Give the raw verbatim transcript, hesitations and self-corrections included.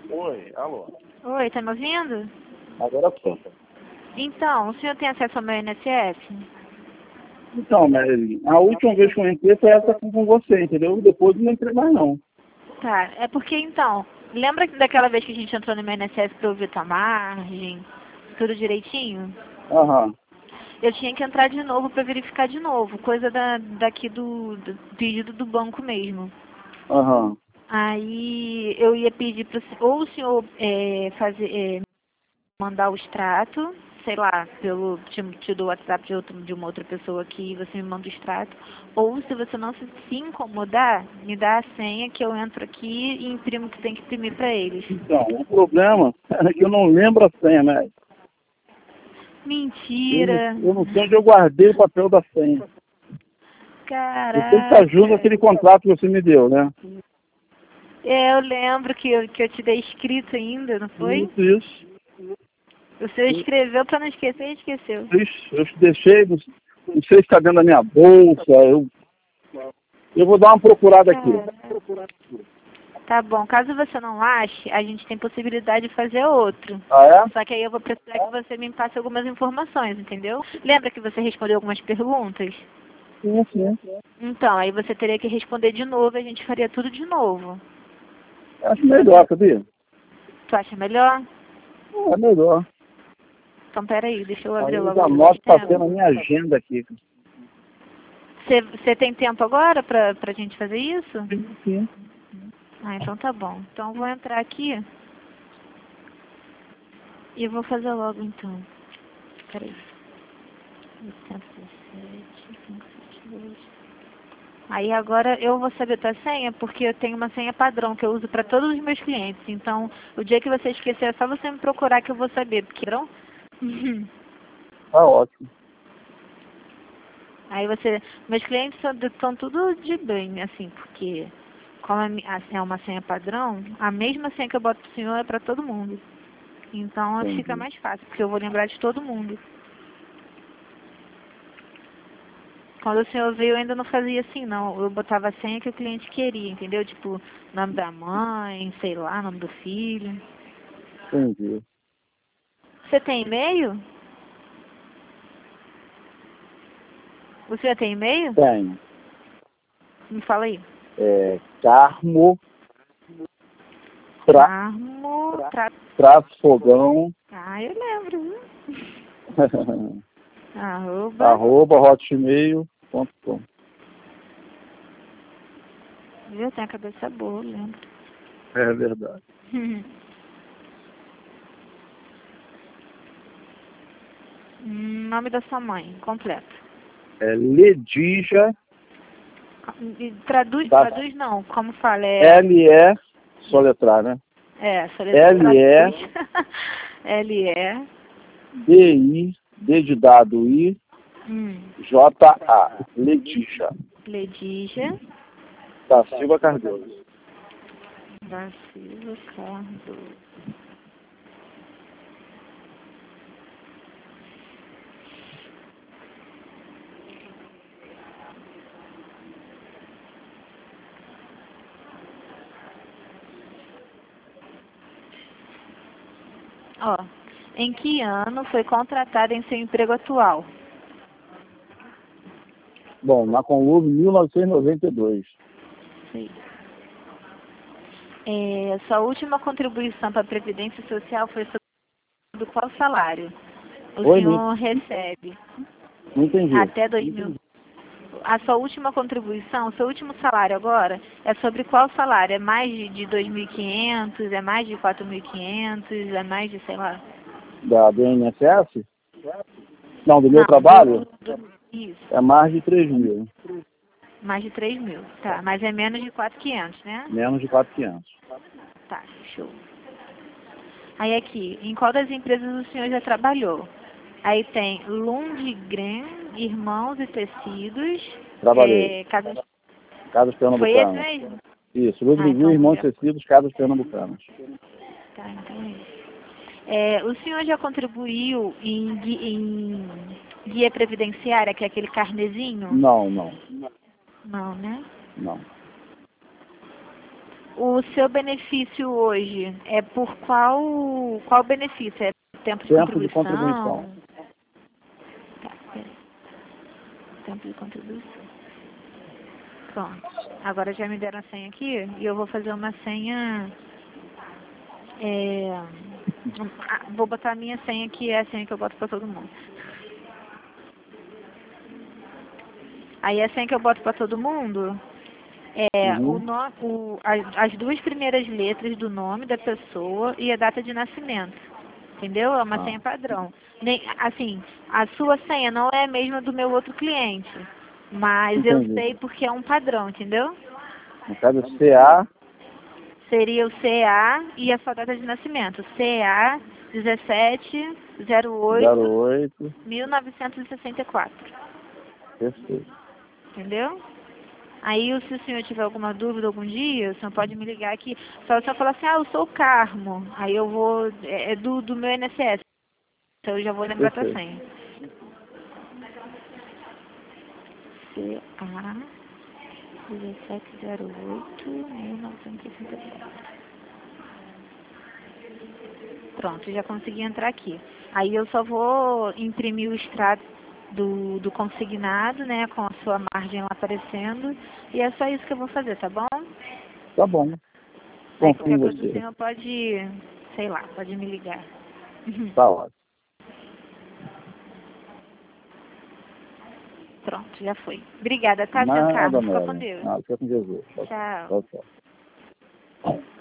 Oi, alô. Oi, tá me ouvindo? Agora sim. Então, o senhor tem acesso ao meu I N S S? Então, Marilyn, a última vez que eu entrei foi essa aqui com você, entendeu? Depois não entrei mais não. Tá, é porque então, lembra daquela vez que a gente entrou no meu I N S S pra ouvir tua margem, tudo direitinho? Aham. Eu tinha que entrar de novo pra verificar de novo, coisa da, daqui do, do pedido do banco mesmo. Aham. Aí eu ia pedir pro senhor, ou o senhor é, fazer, é, mandar o extrato, sei lá, pelo, te, te dou o WhatsApp de, outro, de uma outra pessoa aqui, você me manda o extrato, ou se você não se, se incomodar, me dá a senha que eu entro aqui e imprimo o que tem que imprimir pra eles. Então, o problema é que eu não lembro a senha, né? Eu não, Mentira! eu não sei onde eu guardei o papel da senha. Eu sei que tá junto Caraca! aquele contrato que você me deu, né? É, eu lembro que eu, que eu te dei escrito ainda, não foi? Isso, isso. O senhor escreveu pra não esquecer e esqueceu. Isso, eu te deixei, não não sei se está dentro da minha bolsa. Eu, eu vou dar uma procurada aqui. Caraca. Tá bom, caso você não ache, a gente tem possibilidade de fazer outro. Ah, é? Só que aí eu vou precisar que você me passe algumas informações, entendeu? Lembra que você respondeu algumas perguntas? Sim, sim. Então, aí você teria que responder de novo e a gente faria tudo de novo. Acho melhor, sabia? Tu acha melhor? É melhor. Então, peraí, deixa eu Aí abrir eu logo já o anoto para ter sistema. na minha agenda aqui. Você você tem tempo agora pra, pra gente fazer isso? Sim, sim. Ah, então tá bom. Então eu vou entrar aqui e vou fazer logo então. Peraí. oitocentos e sete, quinhentos e setenta e dois. Aí agora eu vou saber tua senha porque eu tenho uma senha padrão que eu uso para todos os meus clientes. Então, o dia que você esquecer é só você me procurar que eu vou saber, porque não? Tá ótimo. Aí você, meus clientes estão tudo de bem, assim, porque como a mi- a senha é uma senha padrão, a mesma senha que eu boto pro senhor é para todo mundo. Então fica Entendi. mais fácil, porque eu vou lembrar de todo mundo. Quando o senhor veio, eu ainda não fazia assim, não. Eu botava a senha que o cliente queria, entendeu? Tipo, nome da mãe, sei lá, nome do filho. Entendi. Você tem e-mail? O senhor tem e-mail? Tenho. Me fala aí. É, Carmo, tra, Carmo... Tra... traço fogão, Ah, eu lembro, viu? Arroba... arroba hotmail ponto com. Viu? Tem a cabeça boa, eu lembro. É verdade. Hum, Nome da sua mãe, completo. É Ledija, E Traduz, da traduz não, como fala, é... L-E, soletrar, né? É, só L-E, L-E... D-I, D de dado I, Hum. J-A, Ledija, Ledígia da Silva Cardoso. da Silva Cardoso. Ó, em que ano foi contratada em seu emprego atual? Bom, na Conlube, mil novecentos e noventa e dois. Sei. É, sua última contribuição para a Previdência Social foi sobre qual salário? O Oi, não, senhor recebe não entendi. até dois mil. A sua última contribuição, o seu último salário agora, é sobre qual salário? É mais de, de dois mil e quinhentos? É mais de quatro mil e quinhentos? É mais de, sei lá? Da do I N S S? Não, do meu Não, trabalho? do, do, isso. É mais de três mil. Mais de três mil. Tá, mas é menos de quatro mil e quinhentos, né? Menos de quatro mil e quinhentos. Tá, show. Aí aqui, em qual das empresas o senhor já trabalhou? Aí tem Lundgren, Irmãos e Tecidos. Trabalhei. É, casas... Casas Foi esse Pernambucanas. mesmo? Isso, Ah, Ludwig, então Irmãos já. Tecidos, Casas Pernambucanas. Tá, então é isso. É, o senhor já contribuiu em, gui- em guia previdenciária, que é aquele carnezinho? Não, não, Não, né? não. O seu benefício hoje é por qual, qual benefício? É tempo de Tempo contribuição? de contribuição. Tá, peraí. Tempo de contribuição. Pronto. Agora já me deram a senha aqui e eu vou fazer uma senha. É, ah, vou botar a minha senha que é a senha que eu boto pra todo mundo. Aí a senha que eu boto pra todo mundo é Uhum. o no, o, as, as duas primeiras letras do nome da pessoa e a data de nascimento. Entendeu? É uma Ah. senha padrão. Nem, assim, a sua senha não é a mesma do meu outro cliente. Mas eu Entendi. sei porque é um padrão, entendeu? No caso, C A. Seria o C A e a sua data de nascimento. C A dezessete zero oito oito. mil novecentos e sessenta e quatro. Perfeito. Entendeu? Aí, se o senhor tiver alguma dúvida algum dia, o senhor pode me ligar aqui. Só o senhor falar assim, ah, eu sou o Carmo. Aí eu vou, é é do, do meu I N S S. Então eu já vou lembrar tua Perfeito. senha. C A dezessete zero oito mil novecentos e sessenta e quatro. Pronto, já consegui entrar aqui. Aí eu só vou imprimir o extrato do, do consignado, né, com a sua margem lá aparecendo. E é só isso que eu vou fazer, tá bom? Tá bom. Aí Confio em qualquer coisa o você. senhor pode, sei lá, pode me ligar. Tá ótimo. Pronto, já foi. Obrigada, tá, senhor Nada, Carlos? Fica com Mary. Deus. Nada, fica com Jesus. Tchau. Tchau, tchau.